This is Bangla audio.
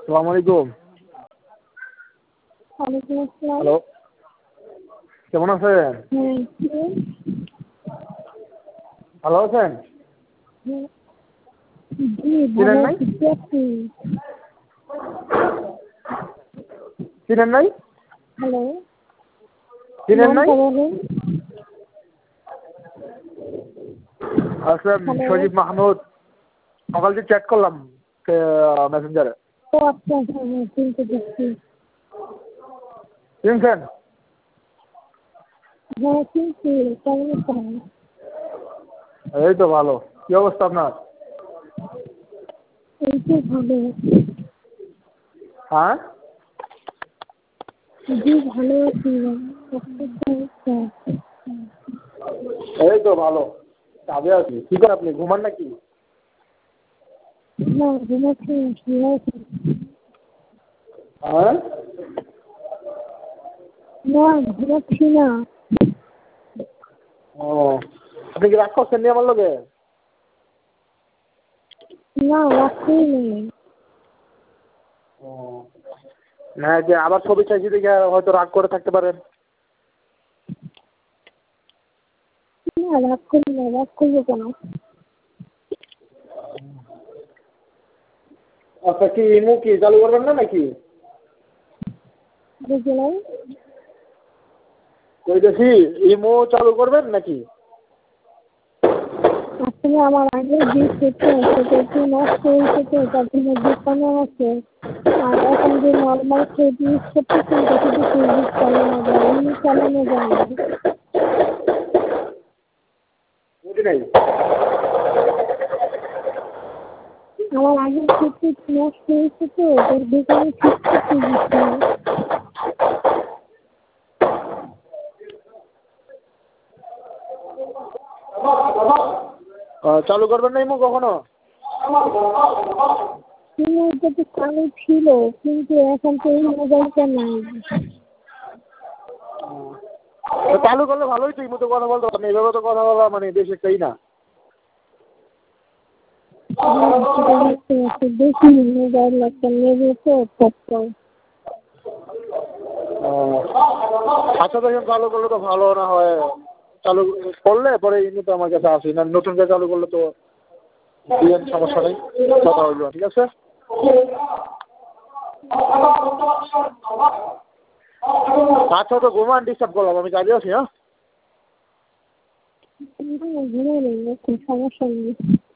আসসালামু আলাইকুম। ওয়ালাইকুম আসসালাম। হ্যালো, কেমন আছেন? ভালো আছেন? জি চিনেন ভালো নাই? আছি। চিনেন নাই? হ্যালো, চিনেন নাই? নামটা বলেন। আচ্ছা, হ্যালো। সজীব মাহমুদ। সকাল থেকে চ্যাট করলাম মেসেঞ্জারে। ও আচ্ছা, হ্যাঁ চিনতে পারছি। চিনছেন? হ্যাঁ চিনছি, কেমন আছেন? এই তো ভালো। কি অবস্থা আপনার? এই তো ভালো। হ্যাঁ? জি ভালো আছি। এই তো ভালো। কাজে আছি। কি করেন আপনি? ঘুমান নাকি? না ঘুমাচ্ছি না, শুয়ে আছি। হ্যাঁ? না ঘুমাচ্ছি না। ও, আপনি কি রাগ করছেন নি আমার লগে? না রাখতেই নেই। ও, না যে আবার ছবি চাইছি দেখে হয়তো রাগ করে থাকতে পারেন। না রাগ করি না, রাগ করবো কেন? আচ্ছা, কি ইমু কি চালু করবেন না নাকি? বুঝি নাই। বলতেছি ইমো চালু করবেন নাকি? আসলে আমার আগের যে সেটটা সেটা একটু নষ্ট হয়েছে, তো তার জন্য দোকানে আছে। আর এখন যে নর্মাল সেট ইউজ করতেছি এটা শুধু ফেসবুক চালানো যায়, এমনি চালানো যায় না। বুঝি নাই। আমার আগের সেটটা একটু নষ্ট হয়েছে, তো ওটার দোকানে ঠিক করতে দিচ্ছি। চালু করবেন না ইমো কখনো? কিন্তু ওটা তো চালু ছিল, কিন্তু এখন তো এই মোবাইলটা নাই। চালু করলে ভালোই তো, ইমো তো কথা বলতে পারেন। এইভাবে তো কথা বলা মানে বেশ একটাই না। সেটা দেখতে পাচ্ছি, দেখি মোবাইল একটা নেবে তো তারপর। আচ্ছা, দেখেন চালু করলে তো ভালো না হয়। চালু করলে পরে ইমো তো আমার কাছে আসি না, নতুন করে চালু করলে তো দিয়েন, সমস্যা নেই, কথা হইল। ঠিক আছে? আচ্ছা, তো ঘুমান, ডিস্টার্ব করলাম, আমি কাজে আছি। হ্যাঁ, ঘুরে নেই, সমস্যা নেই।